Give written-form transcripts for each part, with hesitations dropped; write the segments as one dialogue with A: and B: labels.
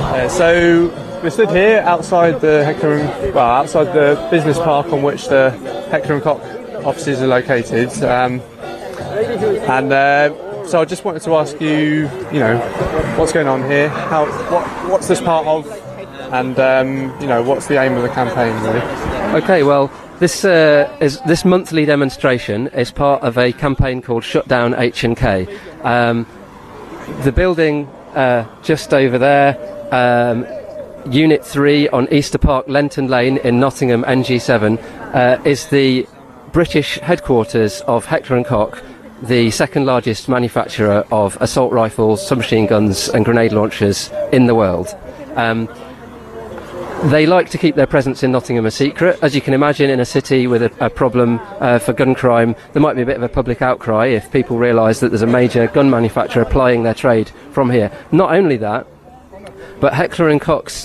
A: So we're stood here outside the outside the business park on which the Heckler and Koch offices are located, so I just wanted to ask you, what's going on here? What's this part of? And what's the aim of the campaign, really?
B: Okay, well, this monthly demonstration is part of a campaign called Shut Down H&K. The building just over there, Unit 3 on Easter Park, Lenton Lane in Nottingham, NG7, is the British headquarters of Heckler and Koch, the second largest manufacturer of assault rifles, submachine guns and grenade launchers in the world. They like to keep their presence in Nottingham a secret. As you can imagine, in a city with a problem for gun crime, there might be a bit of a public outcry if people realise that there's a major gun manufacturer plying their trade from here. Not only that, but Heckler and Koch's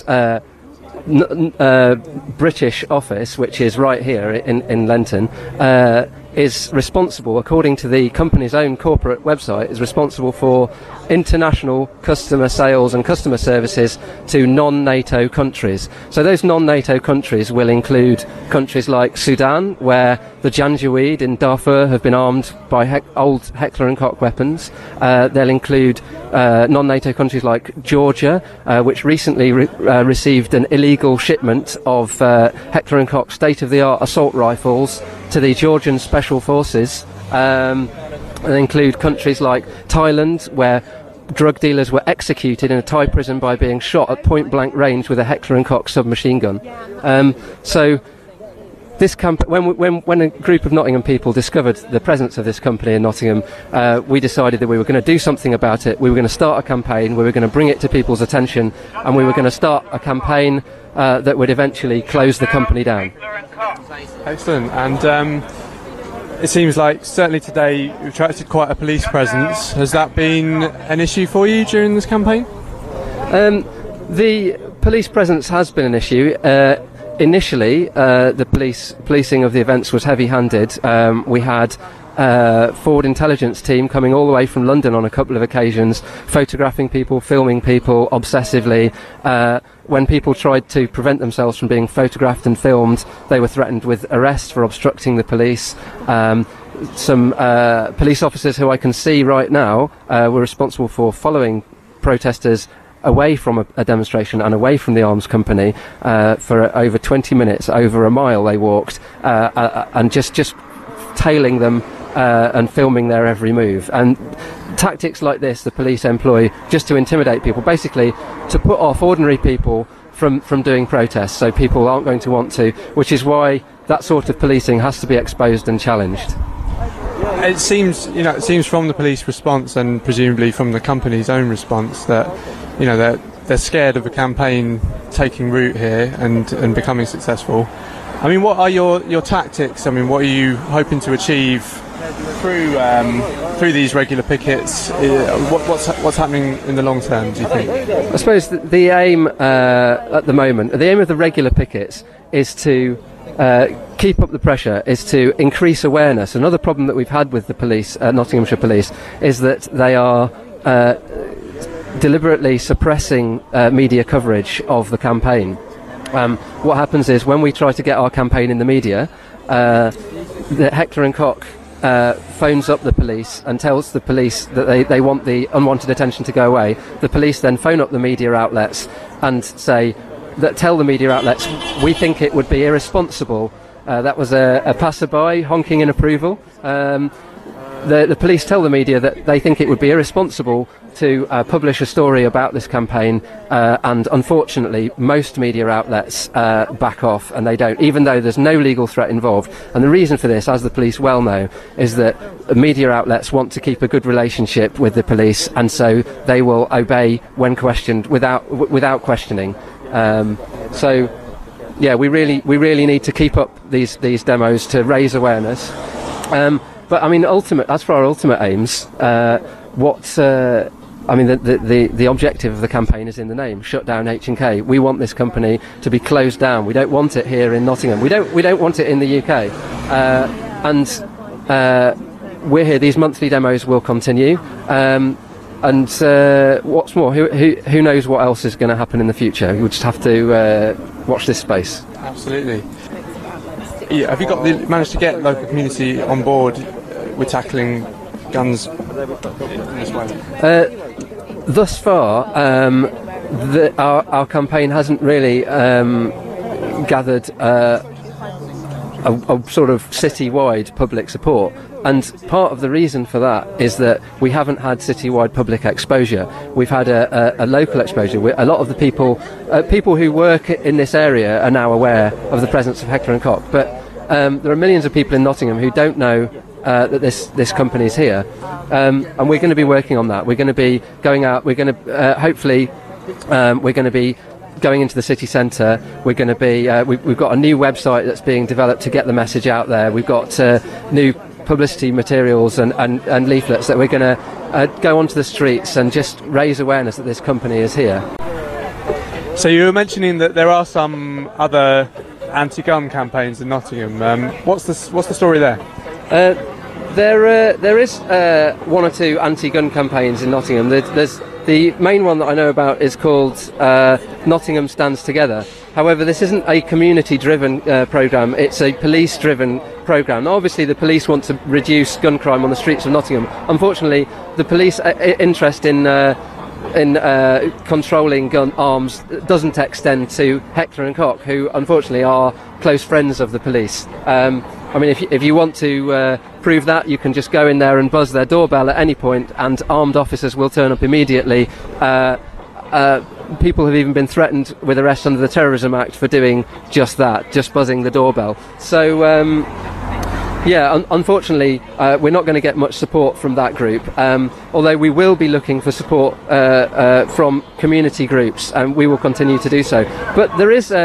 B: British office, which is right here in Lenton, is responsible, according to the company's own corporate website, is responsible for international customer sales and customer services to non-NATO countries. So those non-NATO countries will include countries like Sudan, where the Janjaweed in Darfur have been armed by old Heckler and Koch weapons. They'll include non-NATO countries like Georgia, which recently received an illegal shipment of Heckler and Koch state-of-the-art assault rifles to the Georgian Special Forces. They include countries like Thailand, where drug dealers were executed in a Thai prison by being shot at point-blank range with a Heckler and Koch submachine gun. So this when a group of Nottingham people discovered the presence of this company in Nottingham, we decided that we were going to do something about it. We were going to start a campaign, we were going to bring it to people's attention, and we were going to start a campaign that would eventually close the company down.
A: Excellent. And it seems like certainly today you attracted quite a police presence. Has that been an issue for you during this campaign?
B: The police presence has been an issue. Initially, the policing of the events was heavy-handed. We had Forward Intelligence team coming all the way from London on a couple of occasions, photographing people, filming people obsessively. When people tried to prevent themselves from being photographed and filmed, they were threatened with arrest for obstructing the police. Some police officers who I can see right now were responsible for following protesters away from a demonstration and away from the arms company for over 20 minutes, over a mile they walked, and just tailing them and filming their every move. And tactics like this the police employ just to intimidate people, basically to put off ordinary people from doing protests, so people aren't going to want to, which is why that sort of policing has to be exposed and challenged.
A: It seems from the police response and presumably from the company's own response that they're scared of a campaign taking root here and becoming successful. I mean, what are your tactics? I mean, what are you hoping to achieve through these regular pickets? What's happening in the long term, do you think?
B: I suppose the aim at the moment, the aim of the regular pickets is to keep up the pressure, is to increase awareness. Another problem that we've had with the police, Nottinghamshire Police, is that they are deliberately suppressing media coverage of the campaign. What happens is when we try to get our campaign in the media, the Heckler and Koch phones up the police and tells the police that they want the unwanted attention to go away. The police then phone up the media outlets and tell the media outlets, we think it would be irresponsible. That was a passerby honking in approval. The police tell the media that they think it would be irresponsible to publish a story about this campaign, and unfortunately most media outlets back off, and they don't, even though there's no legal threat involved. And the reason for this, as the police well know, is that media outlets want to keep a good relationship with the police, and so they will obey when questioned without questioning. So yeah, we really need to keep up these demos to raise awareness. But I mean, as for our ultimate aims, the objective of the campaign is in the name: Shut Down H&K. We want this company to be closed down. We don't want it here in Nottingham. We don't want it in the UK. We're here. These monthly demos will continue. what's more, who knows what else is going to happen in the future? We'll just have to watch this space.
A: Absolutely. Yeah, have you managed to get local community on board with tackling guns in this way?
B: Thus far, our campaign hasn't really gathered a sort of city-wide public support, and part of the reason for that is that we haven't had city-wide public exposure. We've had a local exposure. A lot of the people who work in this area are now aware of the presence of Heckler & Koch, but there are millions of people in Nottingham who don't know that this company is here, and we're going to be working on that. We're going to be going out. We're going to hopefully we're going to be going into the city centre. We're going to be we've got a new website that's being developed to get the message out there. We've got new publicity materials and leaflets that we're going to go onto the streets and just raise awareness that this company is here.
A: So you were mentioning that there are some other anti-gun campaigns in Nottingham. What's the story there?
B: There is one or two anti-gun campaigns in Nottingham. There's the main one that I know about is called Nottingham Stands Together. However, this isn't a community-driven programme, it's a police-driven programme. Now, obviously, the police want to reduce gun crime on the streets of Nottingham. Unfortunately, the police interest in controlling gun arms doesn't extend to Heckler & Koch, who unfortunately are close friends of the police. I mean, if you want to prove that, you can just go in there and buzz their doorbell at any point, and armed officers will turn up immediately. People have even been threatened with arrest under the Terrorism Act for doing just that, just buzzing the doorbell. So, unfortunately, we're not going to get much support from that group, although we will be looking for support from community groups, and we will continue to do so. But there is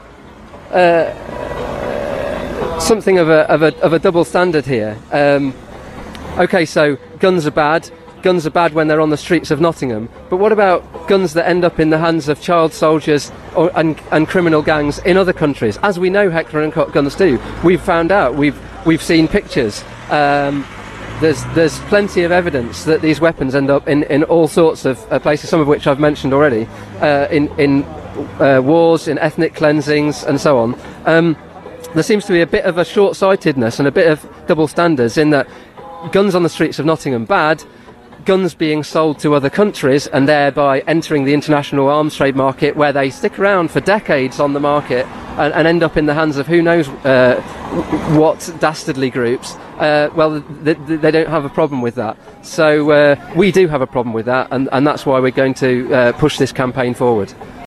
B: something of a double standard here. Okay, so guns are bad. Guns are bad when they're on the streets of Nottingham, but what about guns that end up in the hands of child soldiers and criminal gangs in other countries, as we know Heckler & Koch guns do? We've found out, we've seen pictures, there's plenty of evidence that these weapons end up in all sorts of places, some of which I've mentioned already, in wars, in ethnic cleansings and so on. There seems to be a bit of a short-sightedness and a bit of double standards in that guns on the streets of Nottingham bad, guns being sold to other countries and thereby entering the international arms trade market, where they stick around for decades on the market and end up in the hands of who knows what dastardly groups. Well, they don't have a problem with that. So we do have a problem with that, and that's why we're going to push this campaign forward.